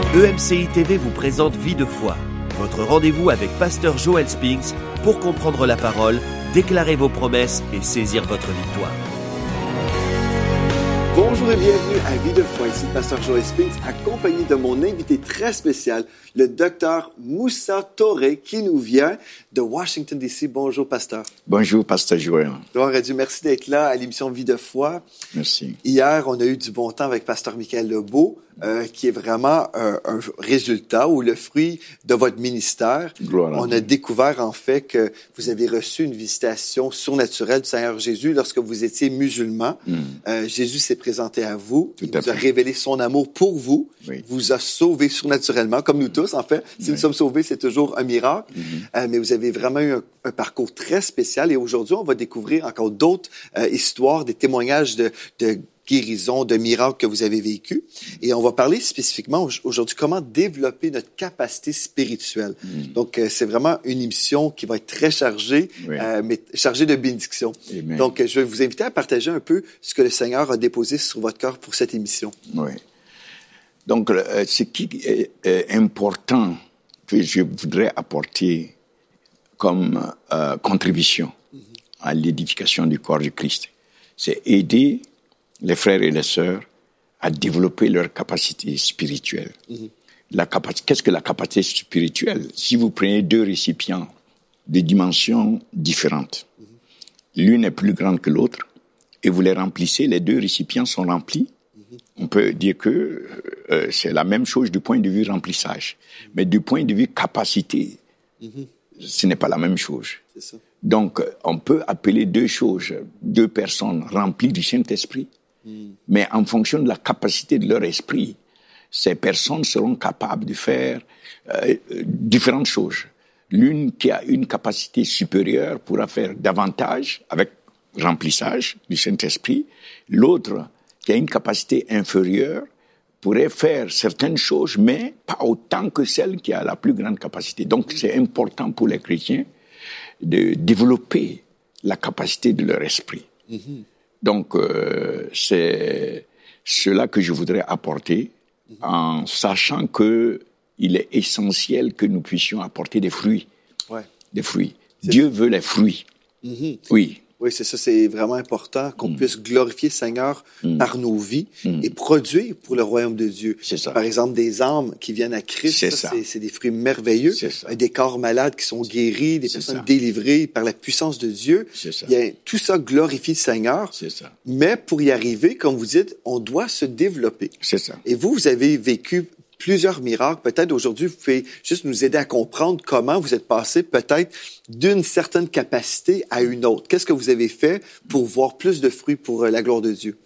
EMCI TV vous présente Vie de foi, votre rendez-vous avec Pasteur Joel Spinks pour comprendre la parole, déclarer vos promesses et saisir votre victoire. Bonjour et bienvenue à Vie de foi, ici le Pasteur Joel Spinks, accompagné de mon invité très spécial, le Dr Moussa Touré, qui nous vient de Washington, D.C. Bonjour, Pasteur. Bonjour, Pasteur Joel. Gloire à Dieu, merci d'être là à l'émission Vie de foi. Merci. Hier, on a eu du bon temps avec Pasteur Michael Lebeau, qui est vraiment un résultat ou le fruit de votre ministère. Gloire à On Dieu. a découvert en fait que vous avez reçu une visitation surnaturelle du Seigneur Jésus lorsque vous étiez musulman. Jésus s'est présenté à vous, Tout il à vous a fait. révélé son amour pour vous, Oui. vous a sauvé surnaturellement, comme nous tous en fait. Si nous sommes sauvés, c'est toujours un miracle. Mais vous avez vraiment eu un parcours très spécial et aujourd'hui, on va découvrir encore d'autres histoires, des témoignages de guérison, de miracles que vous avez vécu. Et on va parler spécifiquement aujourd'hui comment développer notre capacité spirituelle. Donc, c'est vraiment une émission qui va être très chargée, Oui. mais chargée de bénédictions. Amen. Donc, je vais vous inviter à partager un peu ce que le Seigneur a déposé sur votre cœur pour cette émission. Oui. Donc, ce qui est important que je voudrais apporter comme contribution à l'édification du corps du Christ, c'est aider les frères et les sœurs à développer leur capacité spirituelle. Qu'est-ce que la capacité spirituelle? Si vous prenez deux récipients de dimensions différentes, l'une est plus grande que l'autre, et vous les remplissez, les deux récipients sont remplis, on peut dire que c'est la même chose du point de vue remplissage. Mais du point de vue capacité, ce n'est pas la même chose. C'est ça. Donc, on peut appeler deux choses, deux personnes remplies du Saint-Esprit, mais en fonction de la capacité de leur esprit, ces personnes seront capables de faire différentes choses. L'une qui a une capacité supérieure pourra faire davantage avec remplissage du Saint-Esprit. L'autre qui a une capacité inférieure pourrait faire certaines choses, mais pas autant que celle qui a la plus grande capacité. Donc, c'est important pour les chrétiens de développer la capacité de leur esprit. Donc, c'est cela que je voudrais apporter en sachant que il est essentiel que nous puissions apporter des fruits. Ouais. Des fruits. Dieu veut les fruits. Oui. Oui, c'est ça, c'est vraiment important qu'on puisse glorifier le Seigneur par nos vies et produire pour le royaume de Dieu. C'est ça. Par exemple, des âmes qui viennent à Christ, C'est ça, ça. c'est des fruits merveilleux. C'est ça. Des corps malades qui sont guéris, des C'est personnes ça. délivrées par la puissance de Dieu. C'est ça. Bien, tout ça glorifie le Seigneur. C'est ça. Mais pour y arriver, comme vous dites, on doit se développer. C'est ça. Et vous avez vécu plusieurs miracles. Peut-être aujourd'hui, vous pouvez juste nous aider à comprendre comment vous êtes passé peut-être d'une certaine capacité à une autre. Qu'est-ce que vous avez fait pour voir plus de fruits pour la gloire de Dieu?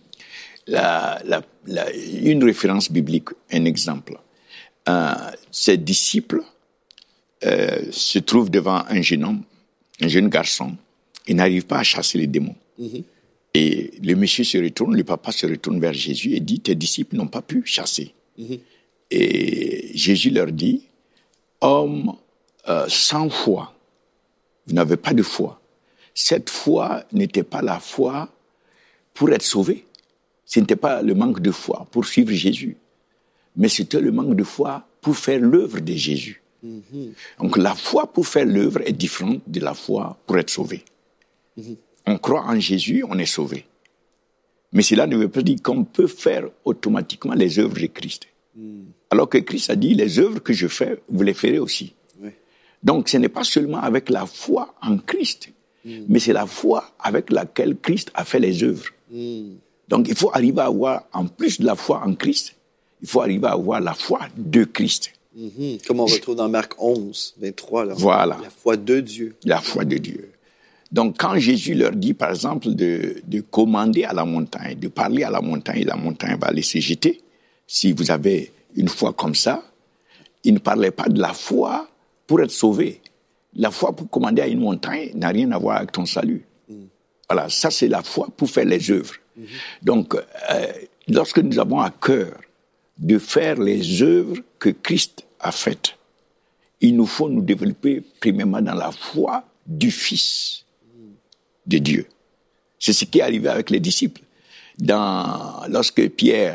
Une référence biblique, un exemple. Ses disciples se trouvent devant un jeune homme, un jeune garçon. Il n'arrive pas à chasser les démons. Et le monsieur se retourne, le papa se retourne vers Jésus et dit, tes disciples n'ont pas pu chasser. Et Jésus leur dit, homme sans foi, vous n'avez pas de foi. Cette foi n'était pas la foi pour être sauvé. Ce n'était pas le manque de foi pour suivre Jésus. Mais c'était le manque de foi pour faire l'œuvre de Jésus. Donc la foi pour faire l'œuvre est différente de la foi pour être sauvé. On croit en Jésus, on est sauvé. Mais cela ne veut pas dire qu'on peut faire automatiquement les œuvres de Christ. Alors que Christ a dit, les œuvres que je fais, vous les ferez aussi. Oui. Donc ce n'est pas seulement avec la foi en Christ, mais c'est la foi avec laquelle Christ a fait les œuvres. Donc il faut arriver à avoir, en plus de la foi en Christ, il faut arriver à avoir la foi de Christ. Comme on retrouve dans Marc 11, 23, là. Voilà. La foi de Dieu. La foi de Dieu. Donc, quand Jésus leur dit, par exemple, de commander à la montagne, de parler à la montagne, et la montagne va laisser jeter, si vous avez une foi comme ça, il ne parlait pas de la foi pour être sauvé. La foi pour commander à une montagne n'a rien à voir avec ton salut. Voilà, ça c'est la foi pour faire les œuvres. Donc, lorsque nous avons à cœur de faire les œuvres que Christ a faites, il nous faut nous développer premièrement dans la foi du Fils de Dieu. C'est ce qui est arrivé avec les disciples. Lorsque Pierre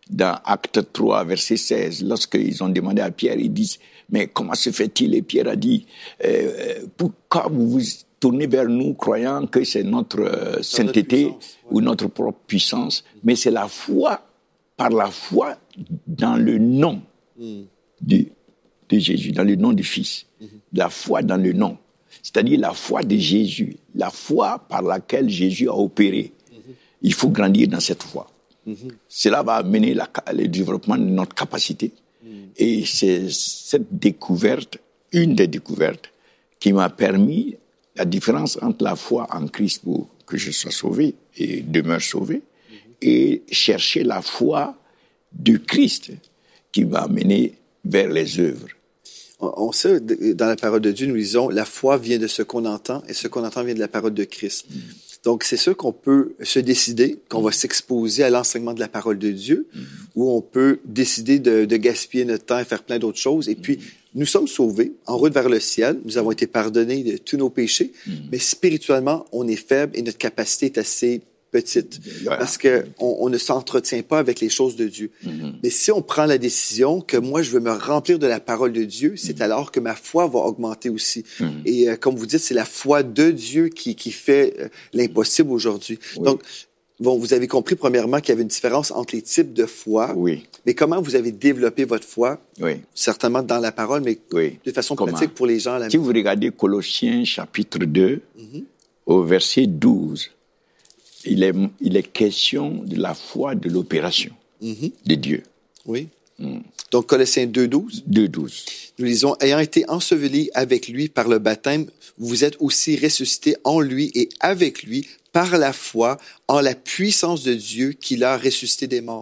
dans Acte 3, verset 16, lorsqu'ils ont demandé à Pierre, ils disent, mais comment se fait-il? Et Pierre a dit, pourquoi vous vous tournez vers nous croyant que c'est notre sainteté ou notre propre puissance, mais c'est la foi, par la foi dans le nom de Jésus, dans le nom du Fils. La foi dans le nom. C'est-à-dire la foi de Jésus, la foi par laquelle Jésus a opéré. Il faut grandir dans cette foi. Cela va amener le développement de notre capacité. Et c'est cette découverte, une des découvertes, qui m'a permis la différence entre la foi en Christ pour que je sois sauvé et demeure sauvé, et chercher la foi de Christ qui m'a amené vers les œuvres. On sait, dans la parole de Dieu, nous lisons, la foi vient de ce qu'on entend, et ce qu'on entend vient de la parole de Christ. Donc, c'est sûr qu'on peut se décider qu'on va s'exposer à l'enseignement de la parole de Dieu, ou on peut décider de gaspiller notre temps et faire plein d'autres choses. Et puis, nous sommes sauvés, en route vers le ciel. Nous avons été pardonnés de tous nos péchés, mais spirituellement, on est faible et notre capacité est assez petite, parce qu'on ne s'entretient pas avec les choses de Dieu. Mais si on prend la décision que moi, je veux me remplir de la parole de Dieu, c'est alors que ma foi va augmenter aussi. Et comme vous dites, c'est la foi de Dieu qui fait l'impossible aujourd'hui. Donc, bon, vous avez compris premièrement qu'il y avait une différence entre les types de foi. Mais comment vous avez développé votre foi? Certainement dans la parole, mais de façon pratique pour les gens à la maison. Si vous regardez Colossiens chapitre 2, au verset 12, il est question de la foi de l'opération de Dieu. Donc, Colossiens 2.12. 2.12. Nous lisons, « Ayant été ensevelis avec lui par le baptême, vous êtes aussi ressuscités en lui et avec lui par la foi en la puissance de Dieu qui l'a ressuscité des morts. »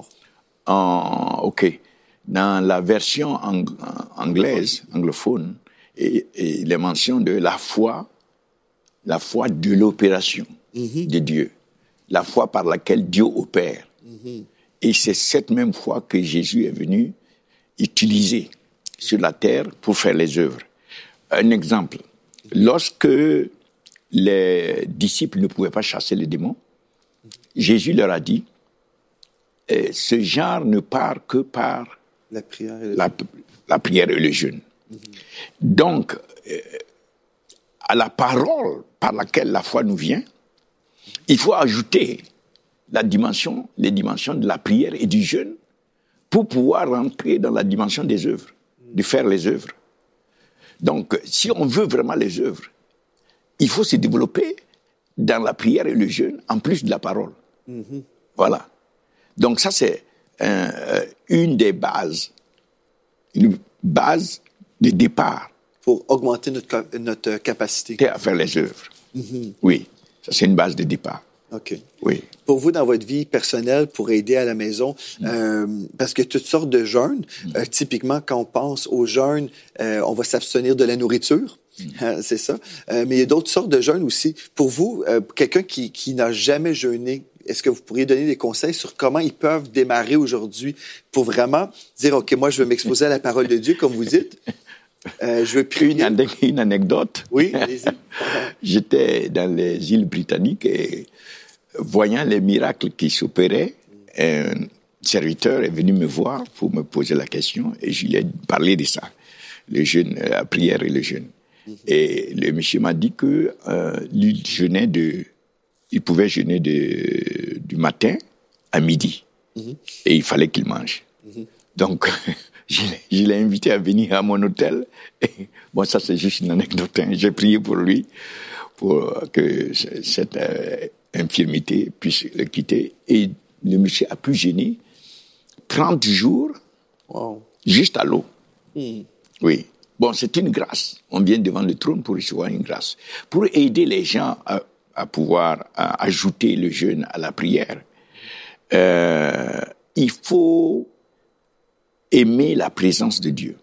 OK. Dans la version anglaise, anglophone, il est mention de la foi de l'opération de Dieu. La foi par laquelle Dieu opère. Et c'est cette même foi que Jésus est venu utiliser sur la terre pour faire les œuvres. Un exemple, lorsque les disciples ne pouvaient pas chasser les démons, Jésus leur a dit, ce genre ne part que par la prière et le jeûne. Donc, à la parole par laquelle la foi nous vient, il faut ajouter les dimensions de la prière et du jeûne pour pouvoir rentrer dans la dimension des œuvres, de faire les œuvres. Donc, si on veut vraiment les œuvres, il faut se développer dans la prière et le jeûne, en plus de la parole. Voilà. Donc ça, c'est une des bases, une base de départ. Pour augmenter notre capacité. À faire les œuvres. Oui, ça c'est une base de départ. OK. Oui. Pour vous, dans votre vie personnelle, pour aider à la maison, parce que toutes sortes de jeûnes, typiquement, quand on pense au jeûne, on va s'abstenir de la nourriture, c'est ça. Mais il y a d'autres sortes de jeûnes aussi. Pour vous, quelqu'un qui n'a jamais jeûné, est-ce que vous pourriez donner des conseils sur comment ils peuvent démarrer aujourd'hui pour vraiment dire, OK, moi, je veux m'exposer à la parole de Dieu, comme vous dites. Je veux prier. Une anecdote. Oui, allez-y. J'étais dans les îles britanniques et voyant les miracles qui s'opéraient, un serviteur est venu me voir pour me poser la question et je lui ai parlé de ça, le jeûne, la prière et le jeûne. Et le monsieur m'a dit que il pouvait jeûner du matin à midi et il fallait qu'il mange. Donc je l'ai invité à venir à mon hôtel. Et, bon, ça c'est juste une anecdote. J'ai prié pour lui pour que cette infirmité puisse le quitter. Et le monsieur a pu jeûner 30 jours juste à l'eau. Oui. Bon, c'est une grâce. On vient devant le trône pour recevoir une grâce. Pour aider les gens à pouvoir ajouter le jeûne à la prière, il faut aimer la présence de Dieu.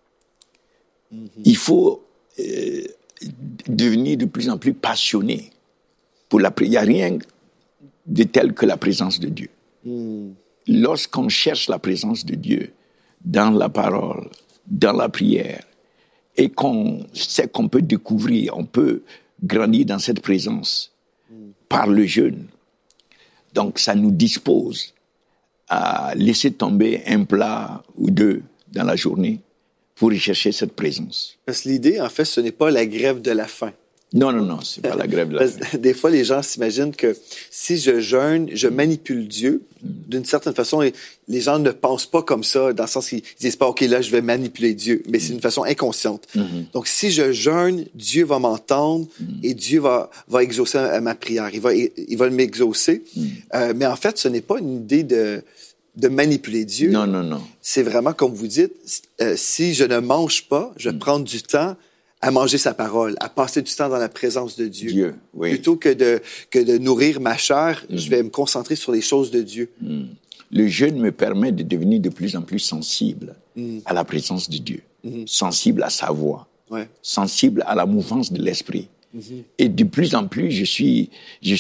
Il faut devenir de plus en plus passionné pour la prière. Il n'y a rien de tel que la présence de Dieu. Lorsqu'on cherche la présence de Dieu dans la parole, dans la prière, et qu'on sait qu'on peut découvrir, on peut grandir dans cette présence par le jeûne, donc ça nous dispose à laisser tomber un plat ou deux dans la journée pour rechercher cette présence. Parce que l'idée, en fait, ce n'est pas la grève de la faim. Non, c'est pas la grève de la faim. Des fois, les gens s'imaginent que si je jeûne, je manipule Dieu. D'une certaine façon, les gens ne pensent pas comme ça, dans le sens qu'ils disent pas, OK, là, je vais manipuler Dieu. Mais c'est une façon inconsciente. Donc, si je jeûne, Dieu va m'entendre et Dieu va exaucer ma prière. Il va m'exaucer. Mais en fait, ce n'est pas une idée de manipuler Dieu. Non. C'est vraiment, comme vous dites, si je ne mange pas, je vais prendre du temps à manger sa parole, à passer du temps dans la présence de Dieu. Oui. Plutôt que de nourrir ma chair, je vais me concentrer sur les choses de Dieu. Le jeûne me permet de devenir de plus en plus sensible à la présence de Dieu, sensible à sa voix, sensible à la mouvance de l'esprit. Et de plus en plus, je suis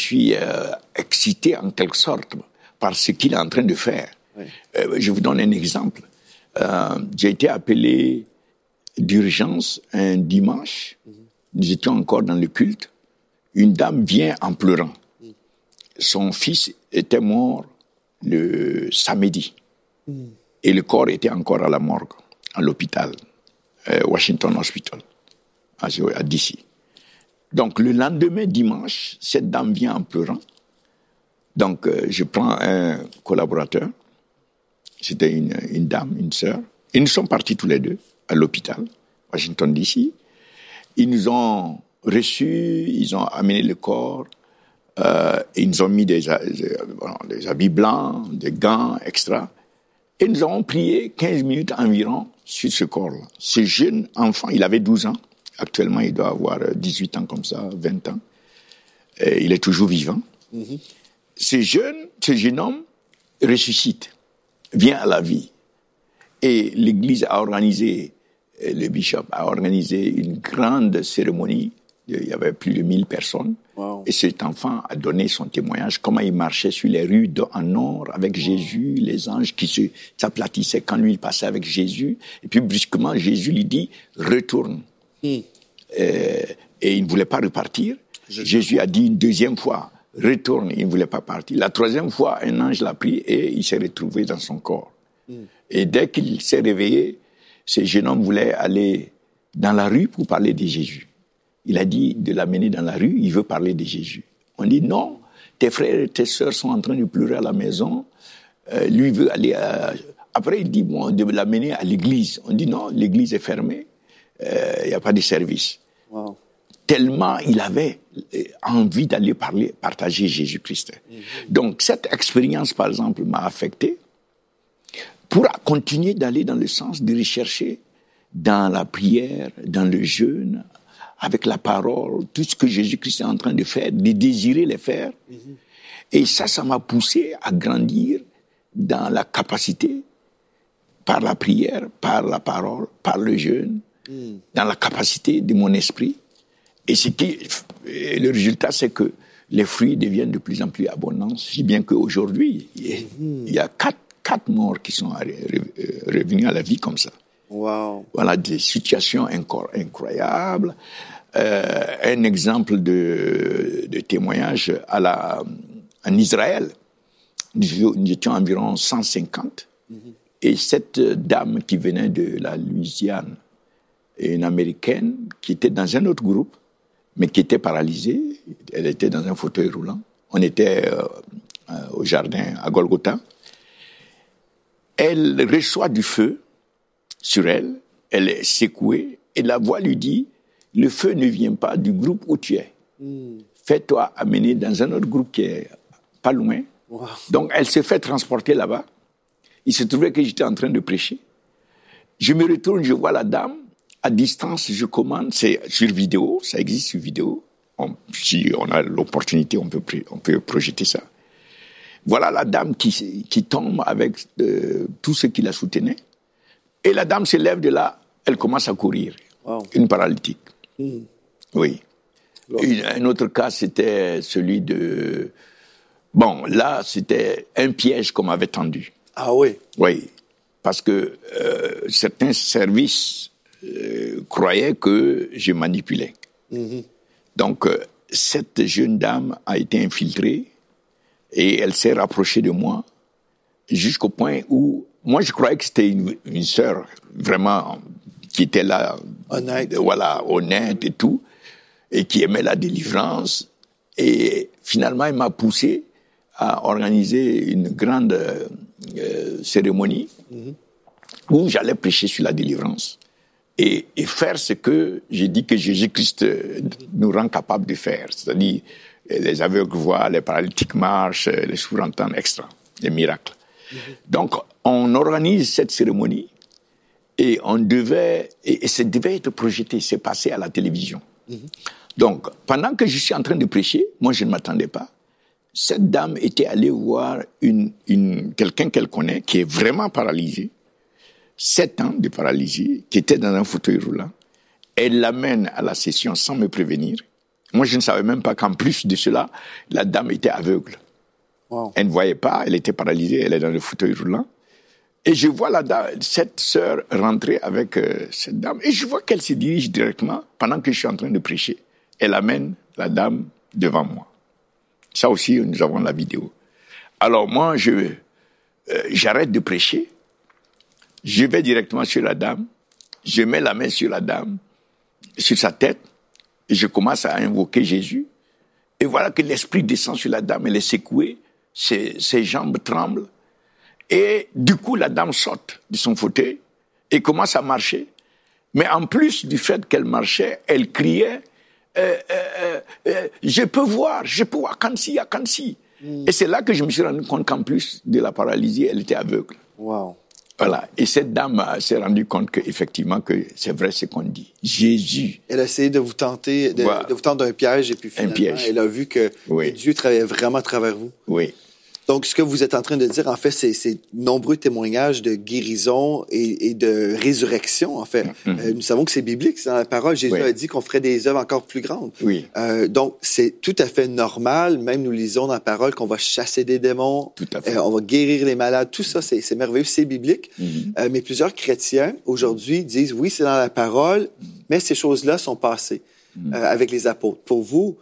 excité en quelque sorte par ce qu'il est en train de faire. Je vous donne un exemple. J'ai été appelé d'urgence un dimanche. Nous étions encore dans le culte. Une dame vient en pleurant. Son fils était mort le samedi. Et le corps était encore à la morgue, à l'hôpital, Washington Hospital, à DC. Donc, le lendemain, dimanche, cette dame vient en pleurant. Donc, je prends un collaborateur. C'était une dame, une sœur. Et nous sommes partis tous les deux à l'hôpital, Washington DC. Ils nous ont reçus, ils ont amené le corps, ils nous ont mis des habits blancs, des gants, extra. Et nous avons prié 15 minutes environ sur ce corps-là. Ce jeune enfant, il avait 12 ans. Actuellement, il doit avoir 18 ans comme ça, 20 ans. Et il est toujours vivant. Ce jeune homme ressuscite, vient à la vie. Et l'Église a organisé, le bishop a organisé une grande cérémonie. Il y avait plus de 1000 personnes. Wow. Et cet enfant a donné son témoignage, comment il marchait sur les rues en or avec Jésus, les anges qui s'aplatissaient quand lui il passait avec Jésus. Et puis brusquement, Jésus lui dit, retourne. Et il ne voulait pas repartir. Jésus a dit une deuxième fois, retourne. Il ne voulait pas partir. La troisième fois, un ange l'a pris et il s'est retrouvé dans son corps. Et dès qu'il s'est réveillé, ce jeune homme voulait aller dans la rue pour parler de Jésus. Il a dit de l'amener dans la rue, il veut parler de Jésus. On dit non, tes frères et tes sœurs sont en train de pleurer à la maison. Lui veut aller Après, il dit de l'amener à l'église. On dit non, l'église est fermée, il n'y a pas de service. Wow. Tellement il avait envie d'aller partager Jésus-Christ. Donc cette expérience, par exemple, m'a affecté pour continuer d'aller dans le sens de rechercher dans la prière, dans le jeûne, avec la parole, tout ce que Jésus-Christ est en train de faire, de désirer les faire. Et ça m'a poussé à grandir dans la capacité, par la prière, par la parole, par le jeûne, dans la capacité de mon esprit. Et le résultat, c'est que les fruits deviennent de plus en plus abondants, si bien qu'aujourd'hui, il y a quatre morts qui sont revenus à la vie comme ça. Wow. Voilà des situations incroyables. Un exemple de témoignage en Israël. Nous étions environ 150. Et cette dame qui venait de la Louisiane, une Américaine, qui était dans un autre groupe, mais qui était paralysée. Elle était dans un fauteuil roulant. On était au jardin à Golgotha. Elle reçoit du feu sur elle, elle est secouée, et la voix lui dit, le feu ne vient pas du groupe où tu es. Fais-toi amener dans un autre groupe qui est pas loin. Wow. Donc elle se fait transporter là-bas. Il se trouvait que j'étais en train de prêcher. Je me retourne, je vois la dame, à distance, je commande, c'est sur vidéo, ça existe sur vidéo. Si on a l'opportunité, on peut projeter ça. Voilà la dame qui tombe avec tout ce qui la soutenait. Et la dame se lève de là, elle commence à courir. Wow. Une paralytique. Oui. Wow. Un autre cas, c'était celui de... Bon, là, c'était un piège qu'on m'avait tendu. Ah oui? Oui. Parce que certains services croyaient que je manipulais. Donc, cette jeune dame a été infiltrée et elle s'est rapprochée de moi jusqu'au point où, moi je croyais que c'était une sœur vraiment qui était là, honnête et tout, et qui aimait la délivrance. Et finalement, elle m'a poussé à organiser une grande cérémonie où j'allais prêcher sur la délivrance et faire ce que j'ai dit que Jésus-Christ nous rend capable de faire, c'est-à-dire les aveugles voient, les paralytiques marchent, les sourds entendent, extra, les miracles. Donc, on organise cette cérémonie et ça devait être projeté, c'est passé à la télévision. Donc, pendant que je suis en train de prêcher, moi je ne m'attendais pas, cette dame était allée voir quelqu'un qu'elle connaît, qui est vraiment paralysé, 7 ans de paralysie, qui était dans un fauteuil roulant. Elle l'amène à la session sans me prévenir. Moi, je ne savais même pas qu'en plus de cela, la dame était aveugle. Wow. Elle ne voyait pas, elle était paralysée, elle est dans le fauteuil roulant. Et je vois cette sœur rentrer avec cette dame, et je vois qu'elle se dirige directement, pendant que je suis en train de prêcher. Elle amène la dame devant moi. Ça aussi, nous avons la vidéo. Alors moi, j'arrête de prêcher, je vais directement sur la dame, je mets la main sur la dame, sur sa tête, et je commence à invoquer Jésus. Et voilà que l'esprit descend sur la dame, elle est secouée, ses jambes tremblent. Et du coup, la dame saute de son fauteuil et commence à marcher. Mais en plus du fait qu'elle marchait, elle criait je peux voir, Kansi, Kansi. Et c'est là que je me suis rendu compte qu'en plus de la paralysie, elle était aveugle. Wow. Voilà. Et cette dame s'est rendue compte qu'effectivement, que c'est vrai ce qu'on dit. Jésus. Elle a essayé de vous tenter, de vous tendre un piège, et puis finalement, elle a vu que Dieu travaillait vraiment à travers vous. Oui. Donc, ce que vous êtes en train de dire, en fait, c'est nombreux témoignages de guérison et de résurrection, en fait. Nous savons que c'est biblique, c'est dans la parole. Jésus a dit qu'on ferait des œuvres encore plus grandes. Oui. Donc, c'est tout à fait normal. Même nous lisons dans la parole qu'on va chasser des démons. Tout à fait. On va guérir les malades. Tout ça, c'est merveilleux, c'est biblique. Mais plusieurs chrétiens, aujourd'hui, disent, oui, c'est dans la parole, mais ces choses-là sont passées avec les apôtres. Pour vous,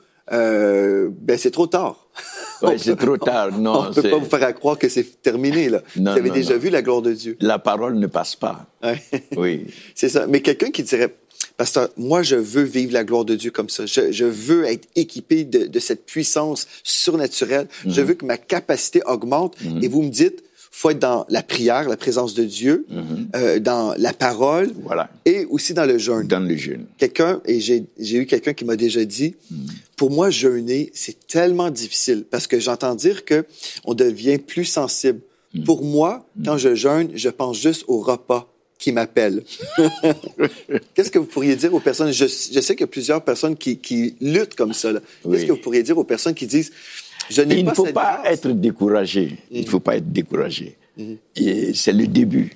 c'est trop tard. Ouais, c'est trop tard. Non, on ne peut pas vous faire croire que c'est terminé, là. Non, vous avez déjà vu la gloire de Dieu. La parole ne passe pas. Oui. C'est ça. Mais quelqu'un qui dirait, pasteur, moi, je veux vivre la gloire de Dieu comme ça. Je veux être équipé de cette puissance surnaturelle. Je veux que ma capacité augmente. Et vous me dites, faut être dans la prière, la présence de Dieu, dans la parole, et aussi dans le jeûne. Dans le jeûne. J'ai eu quelqu'un qui m'a déjà dit, pour moi, jeûner, c'est tellement difficile, parce que j'entends dire que on devient plus sensible. Pour moi, quand je jeûne, je pense juste au repas qui m'appelle. Qu'est-ce que vous pourriez dire aux personnes? Je sais qu'il y a plusieurs personnes qui luttent comme ça, là. Qu'est-ce que vous pourriez dire aux personnes qui disent, il ne faut pas être découragé. Il ne faut pas être découragé. Et c'est le début.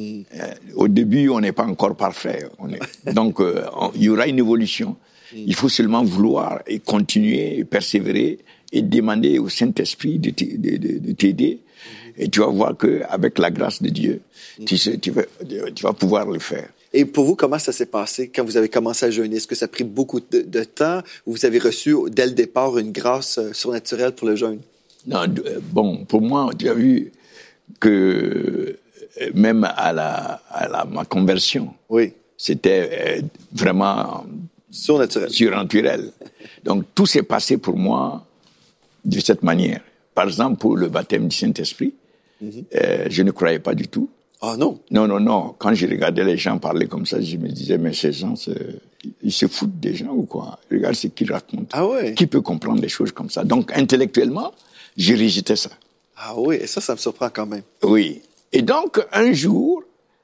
Au début, on n'est pas encore parfait. Donc, il y aura une évolution. Il faut seulement vouloir et continuer, et persévérer et demander au Saint-Esprit de t'aider. Et tu vas voir qu'avec la grâce de Dieu, tu vas pouvoir le faire. Et pour vous, comment ça s'est passé quand vous avez commencé à jeûner? Est-ce que ça a pris beaucoup de temps ou vous avez reçu dès le départ une grâce surnaturelle pour le jeûne? Non, bon, pour moi, tu as vu que même à ma conversion, c'était vraiment surnaturel. Donc tout s'est passé pour moi de cette manière. Par exemple, pour le baptême du Saint-Esprit, je ne croyais pas du tout. Ah non? Non. Quand je regardais les gens parler comme ça, je me disais, mais ces gens, ils se foutent des gens ou quoi? Regarde ce qu'ils racontent. Ah ouais? Qui peut comprendre des choses comme ça? Donc, intellectuellement, je rejetais ça. Ah oui, et ça me surprend quand même. Oui. Et donc, un jour,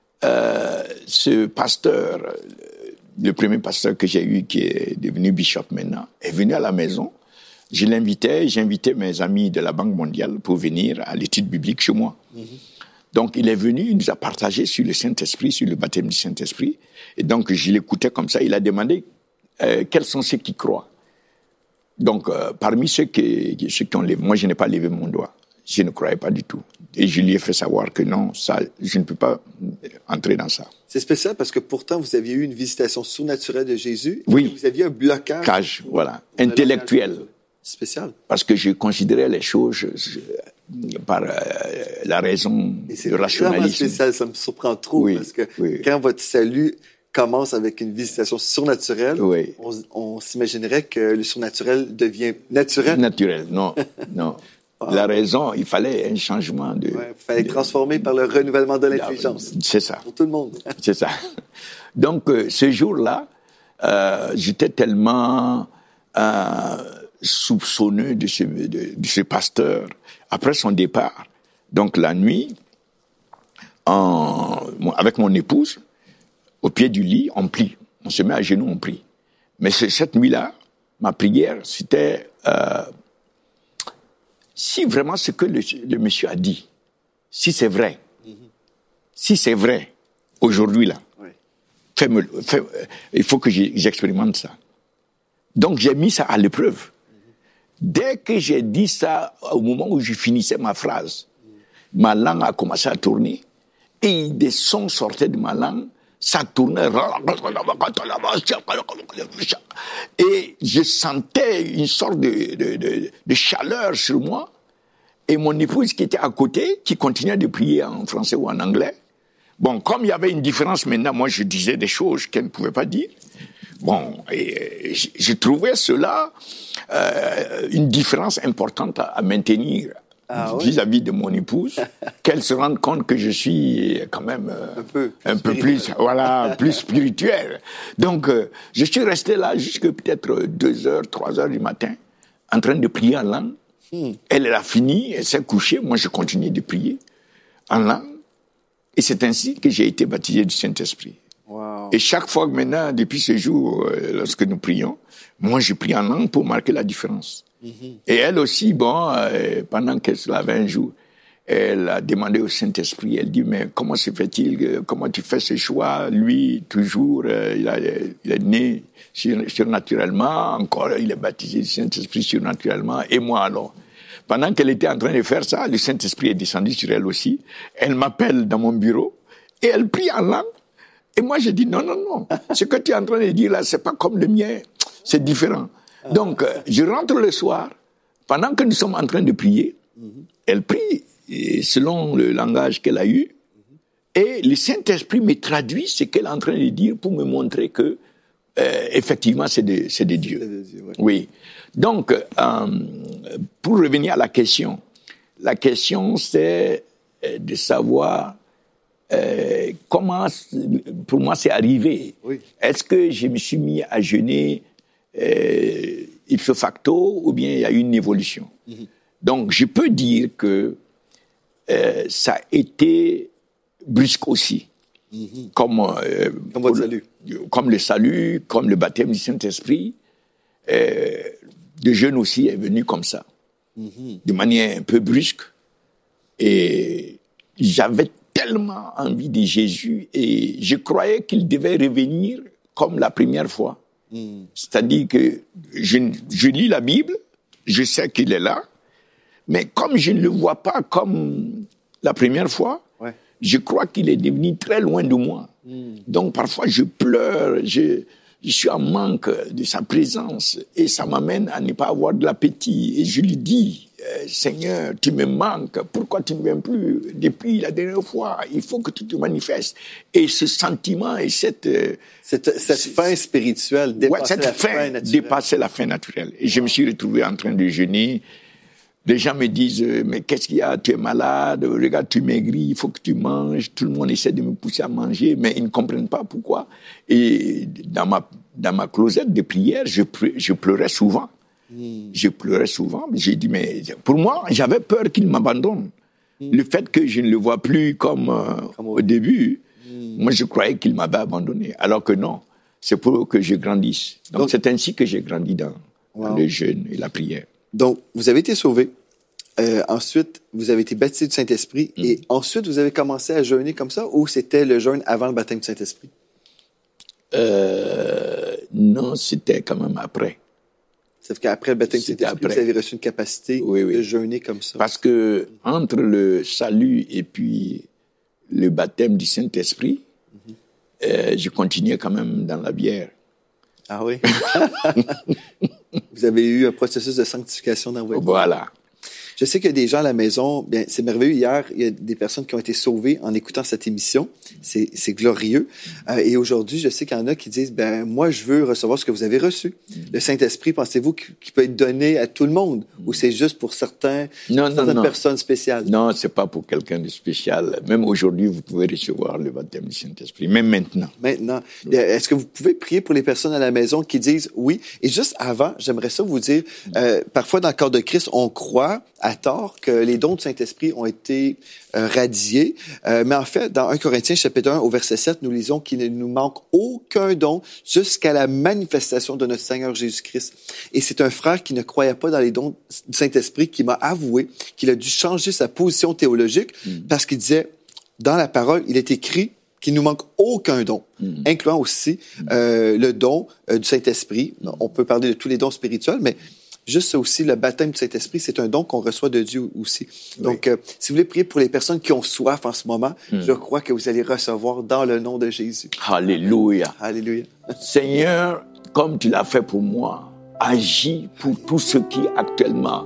ce pasteur, le premier pasteur que j'ai eu, qui est devenu bishop maintenant, est venu à la maison. J'invitais mes amis de la Banque mondiale pour venir à l'étude biblique chez moi. Donc, il est venu, il nous a partagé sur le Saint-Esprit, sur le baptême du Saint-Esprit. Et donc, je l'écoutais comme ça. Il a demandé quels sont ceux qui croient. Donc, parmi ceux qui ont levé, moi, je n'ai pas levé mon doigt. Je ne croyais pas du tout. Et je lui ai fait savoir que non, ça, je ne peux pas entrer dans ça. C'est spécial parce que pourtant, vous aviez eu une visitation surnaturelle de Jésus. Oui. Vous aviez un blocage. Voilà. Intellectuel. Spécial. Parce que je considérais les choses la raison, le rationalisme. C'est spécial, ça me surprend trop, parce que quand votre salut commence avec une visitation surnaturelle, on s'imaginerait que le surnaturel devient naturel. Naturel, non, non. La raison, il fallait un changement de... Il fallait être transformé par le renouvellement de l'intelligence. C'est ça. Pour tout le monde. C'est ça. Donc, ce jour-là, j'étais tellement soupçonneux de ce pasteur. Après son départ, donc la nuit, avec mon épouse, au pied du lit, on prie. On se met à genoux, on prie. Mais cette nuit-là, ma prière, c'était... si vraiment ce que le monsieur a dit, si c'est vrai, aujourd'hui là, il faut que j'expérimente ça. Donc j'ai mis ça à l'épreuve. Dès que j'ai dit ça, au moment où je finissais ma phrase, ma langue a commencé à tourner et des sons sortaient de ma langue, ça tournait. Et je sentais une sorte de chaleur sur moi. Et mon épouse qui était à côté, qui continuait de prier en français ou en anglais. Bon, comme il y avait une différence maintenant, moi je disais des choses qu'elle ne pouvait pas dire. Bon, et je trouvais cela une différence importante à maintenir vis-à-vis de mon épouse, qu'elle se rende compte que je suis quand même un peu plus, plus spirituel. Donc, je suis resté là jusqu'à peut-être 2h, 3h du matin, en train de prier en langue. Elle a fini, elle s'est couchée, moi je continue de prier en langue. Et c'est ainsi que j'ai été baptisé du Saint-Esprit. Wow. Et chaque fois que maintenant, depuis ce jour, lorsque nous prions, moi je prie en langue pour marquer la différence. Et elle aussi, pendant qu'elle se lavait un jour, elle a demandé au Saint-Esprit, elle dit, mais comment se fait-il, comment tu fais ce choix? Lui, toujours, il est né surnaturellement, encore il est baptisé du Saint-Esprit surnaturellement, et moi alors. Pendant qu'elle était en train de faire ça, le Saint-Esprit est descendu sur elle aussi. Elle m'appelle dans mon bureau, et elle prie en langue. Et moi je dis, non, ce que tu es en train de dire là, c'est pas comme le mien, c'est différent. Donc, je rentre le soir, pendant que nous sommes en train de prier, elle prie selon le langage qu'elle a eu, et le Saint-Esprit me traduit ce qu'elle est en train de dire pour me montrer que, effectivement, c'est de Dieu. Oui. Donc, pour revenir à la question c'est de savoir comment, pour moi, c'est arrivé. Oui. Est-ce que je me suis mis à jeûner ipso facto, ou bien il y a eu une évolution. Donc, je peux dire que ça a été brusque aussi. Comme votre salut. Comme le salut, comme le baptême du Saint-Esprit. Le jeûne aussi est venu comme ça. De manière un peu brusque. Et j'avais tellement envie de Jésus et je croyais qu'il devait revenir comme la première fois. C'est-à-dire que je lis la Bible, je sais qu'il est là, mais comme je ne le vois pas comme la première fois, je crois qu'il est devenu très loin de moi. Donc parfois je pleure, je suis en manque de sa présence et ça m'amène à ne pas avoir de l'appétit. Et je lui dis, Seigneur, tu me manques, pourquoi tu ne viens plus depuis la dernière fois? Il faut que tu te manifestes. Et ce sentiment et cette faim spirituelle dépassait la faim naturelle. Et je me suis retrouvé en train de jeûner. Les gens me disent, mais qu'est-ce qu'il y a? Tu es malade, regarde, tu maigris, il faut que tu manges. Tout le monde essaie de me pousser à manger, mais ils ne comprennent pas pourquoi. Et dans ma closette de prière, je pleurais souvent. Je pleurais souvent. J'ai dit, mais pour moi, j'avais peur qu'il m'abandonne. Le fait que je ne le vois plus comme au début, moi je croyais qu'il m'avait abandonné. Alors que non, c'est pour que je grandisse. Donc c'est ainsi que j'ai grandi dans le jeûne et la prière. Donc, vous avez été sauvé. Ensuite, vous avez été baptisé du Saint-Esprit. Et ensuite, vous avez commencé à jeûner comme ça, ou c'était le jeûne avant le baptême du Saint-Esprit? Non, c'était quand même après. C'est qu'après le baptême du Saint-Esprit, vous avez reçu une capacité de jeûner comme ça. Parce que entre le salut et puis le baptême du Saint-Esprit, je continuais quand même dans la bière. Ah oui? Vous avez eu un processus de sanctification dans votre vie. Voilà. Je sais qu'il y a des gens à la maison, bien, c'est merveilleux. Hier, il y a des personnes qui ont été sauvées en écoutant cette émission. C'est glorieux. Et aujourd'hui, je sais qu'il y en a qui disent, ben, moi, je veux recevoir ce que vous avez reçu. Le Saint-Esprit, pensez-vous qu'il peut être donné à tout le monde? Ou c'est juste pour certaines personnes spéciales? Non, c'est pas pour quelqu'un de spécial. Même aujourd'hui, vous pouvez recevoir le baptême du Saint-Esprit. Même maintenant. Maintenant. Est-ce que vous pouvez prier pour les personnes à la maison qui disent oui? Et juste avant, j'aimerais ça vous dire, parfois dans le corps de Christ, on croit à tort que les dons du Saint-Esprit ont été radiés. Mais en fait, dans 1 Corinthiens chapitre 1 au verset 7, nous lisons qu'il ne nous manque aucun don jusqu'à la manifestation de notre Seigneur Jésus-Christ. Et c'est un frère qui ne croyait pas dans les dons du Saint-Esprit qui m'a avoué qu'il a dû changer sa position théologique parce qu'il disait, dans la parole, il est écrit qu'il nous manque aucun don, incluant aussi le don du Saint-Esprit. On peut parler de tous les dons spirituels, mais juste aussi, le baptême du Saint-Esprit, c'est un don qu'on reçoit de Dieu aussi. Oui. Donc, si vous voulez prier pour les personnes qui ont soif en ce moment, je crois que vous allez recevoir dans le nom de Jésus. Alléluia. Alléluia. Seigneur, comme tu l'as fait pour moi, agis pour tous ceux qui actuellement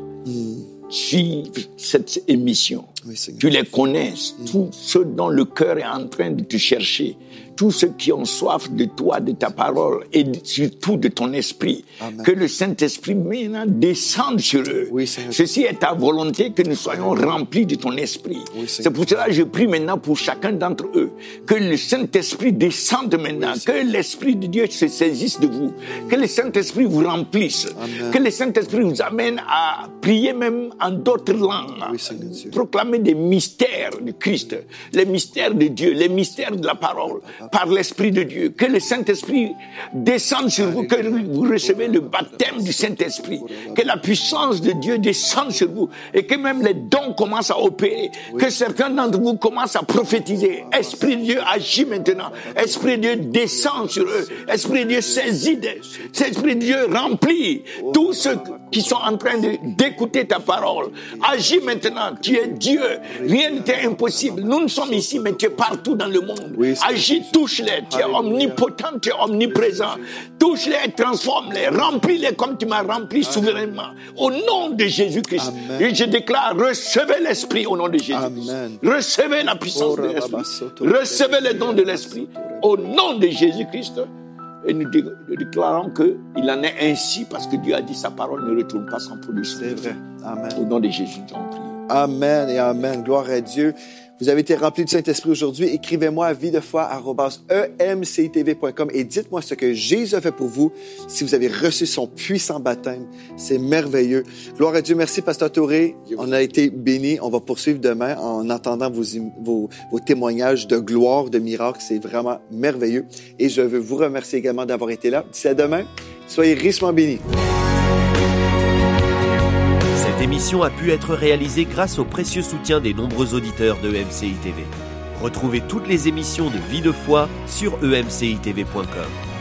suivent cette émission. Oui, tu les connais, tous ceux dont le cœur est en train de te chercher, tous ceux qui ont soif de toi, de ta parole et surtout de ton esprit. Amen. Que le Saint-Esprit maintenant descende sur eux. Oui, ceci est ta volonté, que nous soyons remplis de ton esprit. Oui, c'est pour cela que je prie maintenant pour chacun d'entre eux, que le Saint-Esprit descende maintenant, que l'Esprit de Dieu se saisisse de vous, que le Saint-Esprit vous remplisse, que le Saint-Esprit vous amène à prier même en d'autres langues, proclamer des mystères de Christ, les mystères de Dieu, les mystères de la parole, par l'Esprit de Dieu. Que le Saint-Esprit descende sur vous, que vous recevez le baptême du Saint-Esprit, que la puissance de Dieu descende sur vous et que même les dons commencent à opérer, que certains d'entre vous commencent à prophétiser. Esprit de Dieu agit maintenant. Esprit de Dieu descend sur eux. Esprit de Dieu saisit. Esprit de Dieu remplit tous ceux qui sont en train d'écouter ta parole. Agis maintenant. Tu es Dieu. Rien n'était impossible. Nous ne sommes ici, mais tu es partout dans le monde. Agis, touche-les. Tu es omnipotent, tu es omniprésent. Touche-les, transforme-les, remplis-les comme tu m'as rempli souverainement. Au nom de Jésus-Christ. Et je déclare, recevez l'Esprit au nom de Jésus. Amen. Recevez la puissance de l'Esprit. Recevez les dons de l'Esprit au nom de Jésus-Christ. Et nous déclarons qu'il en est ainsi parce que Dieu a dit sa parole ne retourne pas sans produire. C'est vrai. Amen. Au nom de Jésus, nous avons prié. Amen et amen. Gloire à Dieu. Vous avez été remplis du Saint-Esprit aujourd'hui. Écrivez-moi à videfoi@emcitv.com et dites-moi ce que Jésus a fait pour vous si vous avez reçu son puissant baptême. C'est merveilleux. Gloire à Dieu. Merci, Pasteur Touré. On a été bénis. On va poursuivre demain en entendant vos témoignages de gloire, de miracles. C'est vraiment merveilleux. Et je veux vous remercier également d'avoir été là. D'ici à demain, soyez richement bénis. Cette émission a pu être réalisée grâce au précieux soutien des nombreux auditeurs de EMCI TV. Retrouvez toutes les émissions de Vie de foi sur emcitv.com.